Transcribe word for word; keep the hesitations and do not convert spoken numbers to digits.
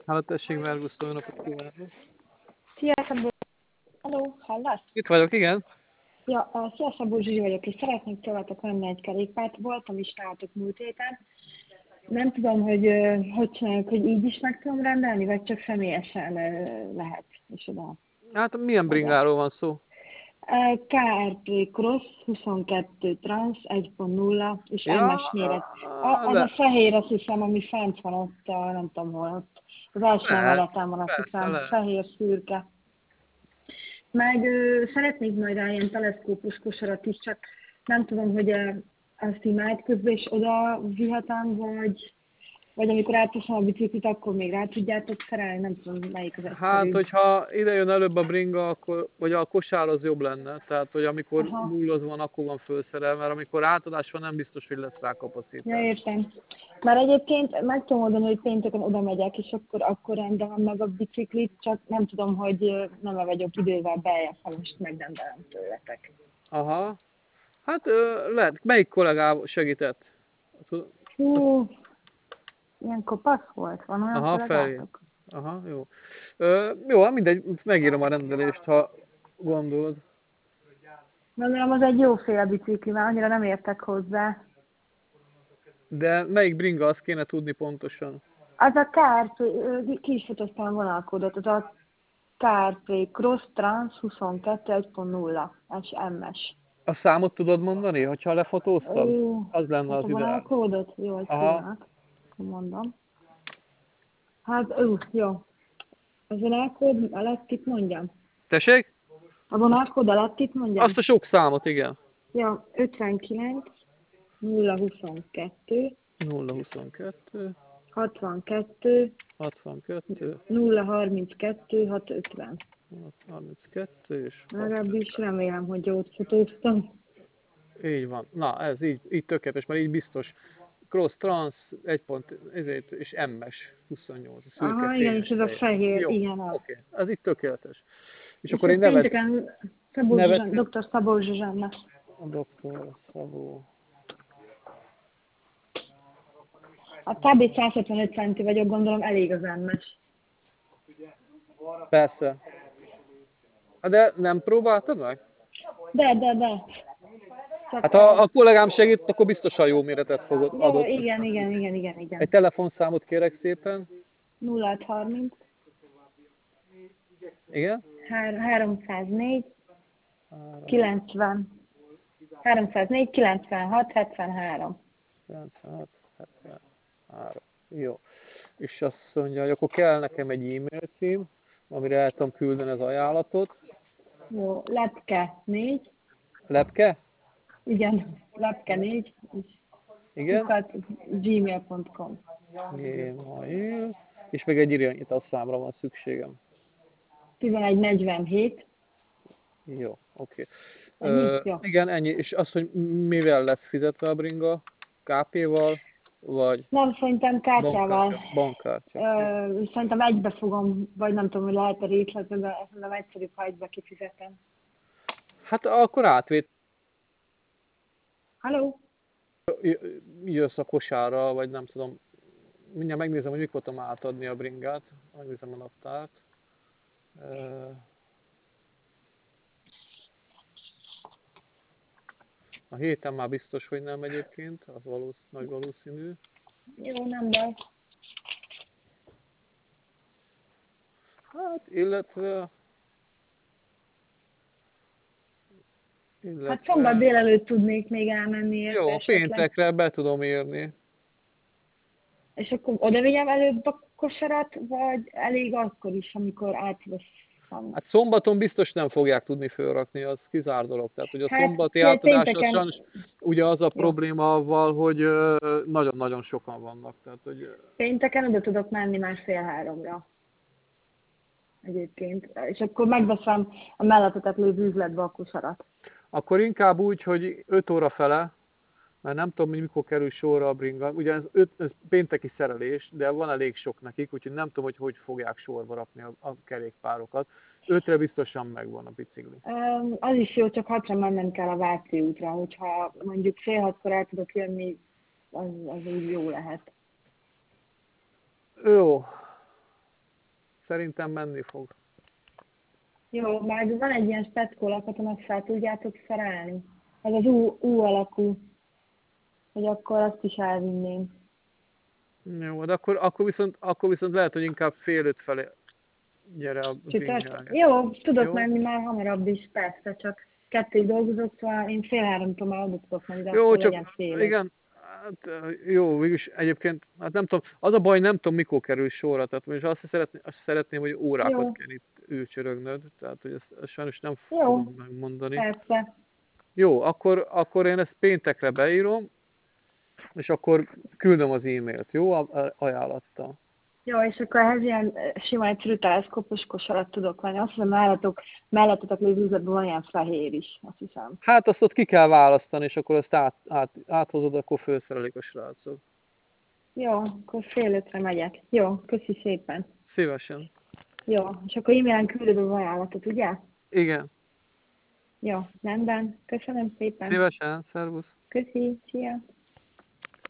Háló, tessék, Vergusztó, jó napot kívánok! Szia, Szabó! Hello, hallasz? Itt vagyok, igen. Ja, uh, szia, Szabó Zsuzsi vagyok, és szeretnék tőletek venni egy kerékpárt. Voltam is nálatok múlt héten. Nem tudom, hogy uh, hogy csináljuk, hogy így is meg tudom rendelni, vagy csak személyesen uh, lehet, és oda. Hát milyen oda. bringáról van szó? Uh, ká er pé Cross huszonkettő Trans egy pont nulla és Ja, em es méret. A, az le, a fehér, azt hiszem, ami fent van ott, a, nem tudom hol ott. Az első lehet, emeleten van, azt persze hiszem, lehet. fehér szürke. Meg ö, szeretnék majd rá ilyen teleszkópos kosarat is, csak nem tudom, hogy ö, azt imád közben is oda vihetem, vagy, vagy amikor átteszem a biciklit, akkor még rá tudjátok szerelni, nem tudom, melyik az Hát, egyszerűbb. hogyha ide jön előbb a bringa, akkor, vagy a kosár az jobb lenne. Tehát, hogy amikor Aha, nullod van, akkor van felszerelve, mert amikor átadás van, nem biztos, hogy lesz rá ja kapacitás. értem. Már egyébként meg tudom oldani, hogy pénteken oda megyek, és akkor, akkor rendelem meg a biciklit, csak nem tudom, hogy ö, nem-e vagyok idővel beljebb, ha most megrendelem tőletek. Aha. Hát ö, lehet, melyik kollégával segített? Hú, ilyen kopasz volt, van olyan Aha, felé. kollégátok? Aha, jó. Ö, jó, hát mindegy, megírom a rendelést, ha gondolod. Gondolom, az egy jóféle bicikli, mert annyira nem értek hozzá. De melyik bringa, azt kéne tudni pontosan. Az a ká er pé, ö, ki is futottam a vonalkódot, az a ká er pé Cross Trans huszonkettő egy pont nulla és em es. A számot tudod mondani, hogyha lefotóztad? Ó, Az lenne hát az a ideál. vonalkódot? Jó, egy Aha. pillanat, akkor mondom. Hát, ó, jó. A vonalkód alatt itt mondjam. Tessék? A vonalkód alatt itt mondjam. Azt a sok számot, igen. Ja, ötvenkilenc nulla huszonkettő nulla huszonkettő, hatvankettő hatvankettő, nulla harminckettő hatszázötven. harminckettő és Legalábbis hatszázötven. remélem, hogy jót fotóztam. Így van. Na, ez így, így tökéletes, mert így biztos. Cross Trans, egy pont, ezért, és em es huszonnyolc, a szürke Aha, igen, és fényes ez a fehér. fehér, Jó, igen az. oké, ez így tökéletes. És És akkor ez én nevet, pénteken Szabó nevet, Zsuzsán, doktor Szabó Zsuzsánna. a doktor Szabó. A kb. száz hetvenöt centi vagyok, gondolom elég az em es. Persze. Hát de nem próbáltad meg? De, de, de. Csak, Hát ha a kollégám segít, akkor biztosan jó méretet fogod jó, adott. igen, igen, igen, igen, Egy igen. telefonszámot kérek szépen. nulla harminc Igen? háromszáznégy Három, kilencven háromszáznégy kilencvenhat hetvenhárom. kilencvenhat, hetvenhárom. Jó. És azt mondja, hogy akkor kell nekem egy e-mail cím, amire el tudom küldeni az ajánlatot. Jó, lepke négy, Lepke? igen, lepke négy, és Igen? kukat gmail pont com. Gmail. És még egy irányításszámra van szükségem. tizenegy negyvenhét. Jó, oké. Ennyi? Ö, Jó. igen, ennyi. És az, hogy mivel lesz fizetve a bringa? ká pé-val? Vagy Nem, szerintem kártyával. bankkártya? Bankkártya. Jó. Ö, szerintem egybe fogom, vagy nem tudom, hogy lehet-e részletben, de szerintem egyszerűbb, ha egybe kifizetem. Hát akkor átvét Halló? jössz a kosárra, vagy nem tudom. Mindjárt megnézem, hogy mikor tudom átadni a bringát. Megnézem a naptárt. Ö, A héten már biztos, hogy nem egyébként, az valósz, nagy valószínű. Jó, nem baj. Hát, illetve... Hát szombat illetve... délelőtt tudnék még elmenni érte Jó, esetleg. péntekre be tudom érni. És akkor oda vigyem előbb a kosarat, vagy elég akkor is, amikor átveszem? Hát szombaton biztos nem fogják tudni fölrakni, az kizár dolog. Tehát, hogy a Hát szombati pé- átadás az pénteken, sajnos ugye az a jó, probléma avval, hogy ö, nagyon-nagyon sokan vannak. Tehát, hogy pénteken oda tudok menni már fél háromra egyébként. És akkor megveszem a mellettetek lévő üzletbe a kosarat. akkor inkább úgy, hogy öt óra fele, mert nem tudom, hogy mikor kerül sorra a bringa. Ugye ez, öt, ez pénteki szerelés, de van elég sok nekik, úgyhogy nem tudom, hogy hogy fogják sorba rakni a, a kerékpárokat. Ötre biztosan megvan a bicikli. Um, az is jó, csak hatra mennem kell a Váci útra, hogyha mondjuk fél hatkor el tudok jönni, az, az úgy jó lehet. Jó. szerintem menni fog. Jó, meg van egy ilyen speckó lakatom, azt fel tudjátok szerelni. Ez az U, U alakú, hogy akkor azt is elvinném. Jó, de akkor, akkor, viszont, akkor viszont lehet, hogy inkább fél öt felé gyere a Csütörtök? bringája. Jó, tudok Jó? menni már hamarabb is, persze, csak kettőig dolgozok, szóval én fél háromtól már oda tudok menni, de Jó, akkor csak legyen fél öt. igen, hát jó, végülis egyébként, hát nem tudom, az a baj, nem tudom, mikor kerül sorra, tehát most azt szeretném, azt szeretném, hogy órákat Jó, kell itt ülcsörögnöd, tehát hogy ezt, ezt sajnos nem jó, fogom megmondani. persze. Jó, akkor, akkor én ezt péntekre beírom, és akkor küldöm az e-mailt, jó, a- a- ajánlattal. Jó, és akkor ehhez ilyen eh, sima egyszerű teleszkópos kosarat tudok venni. Azt hiszem, mellettek, mellettetek lévő üzletben van ilyen fehér is, azt hiszem. Hát azt ott ki kell választani, és akkor azt át, át, áthozod, akkor felszerelik a srácok. Jó, akkor fél ötre megyek. Jó, köszi szépen. Szívesen. Jó, és akkor e-mailen küldöd az ajánlatot, ugye? Igen. Jó, rendben. Köszönöm szépen. Szívesen, szervusz. Köszi, szia.